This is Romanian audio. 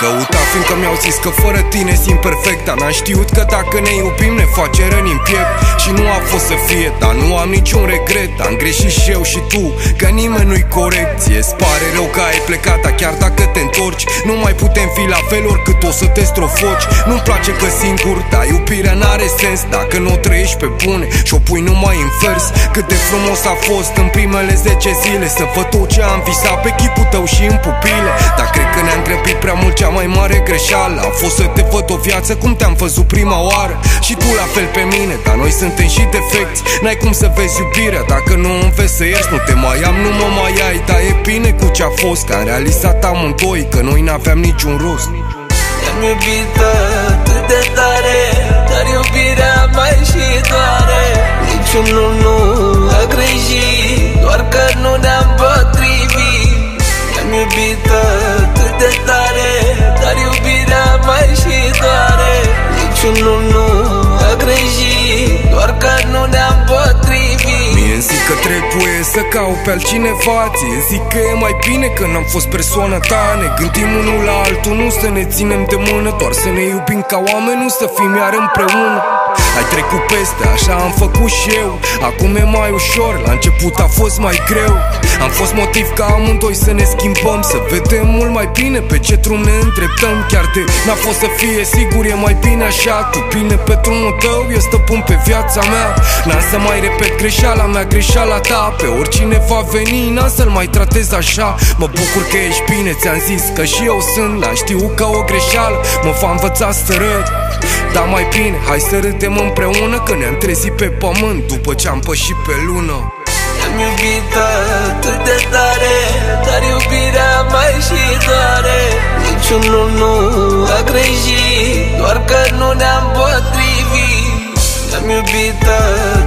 căuta fiindcă mi-au zis că fără tine simt perfect. Dar n-am știut că dacă ne iubim ne face răni în piept. Și nu a fost să fie, dar nu am niciun regret. Am greșit și eu și tu, că nimeni nu-i corect. Ție-ți pare rău că ai plecat, dar chiar dacă te întorci nu mai putem fi la fel oricât o să te strofoci. Nu-mi place că singur, dar iubirea n-are sens dacă nu o trăiești pe bune și o pui numai în vers. Cât de frumos a fost în primele 10 zile să văd tot ce am visat pe chipul tău și în pupile. Dar cred că ne-am grăbit prea mult, cea mai mare greșeală a fost să te văd o viață cum te-am văzut prima oară. Și tu la fel pe mine, dar noi suntem și defecți. N-ai cum să vezi iubirea dacă nu înveți să ierți. Nu te mai am, nu mă mai ai, dar e bine cu ce-a fost, că am realizat amândoi că noi n-aveam niciun rost. Te-am iubit atât de tare, dar iubirea mai și doare. Niciunul nu a greșit, doar că nu ne-am potrivit. Te-am iubit atât de tare, dar iubirea mai și doare. Niciunul nu a greșit, doar că nu ne-am potrivit. Mie-mi zic că trebuie să caut pe altcineva, ție zic că e mai bine că n-am fost persoana ta. Ne gândim unul la altul, nu să ne ținem de mână, doar să ne iubim ca oameni, nu să fim iar împreună. Ai trecut peste, așa am făcut și eu, acum e mai ușor, la început a fost mai greu. Am fost motiv ca amândoi să ne schimbăm, să vedem mult mai bine pe ce drum ne îndreptăm. Chiar de n-a fost să fie, sigur e mai bine așa. Tu bine pe drumul tău, eu stăpân pe viața mea. N-am să mai repet greșeala mea, greșeala ta. Pe oricine va veni, n-am să-l mai tratez așa. Mă bucur că ești bine, ți-am zis că și eu sunt. N-am știut că o greșeală mă va învăța să râd. Dar mai bine, hai să râdem împreună, că ne-am trezit pe pământ după ce am pășit pe lună. Te-am iubit atât de tare, dar iubirea mai și doare. Niciunul nu a greșit, doar că nu ne-am potrivit. Te-am iubit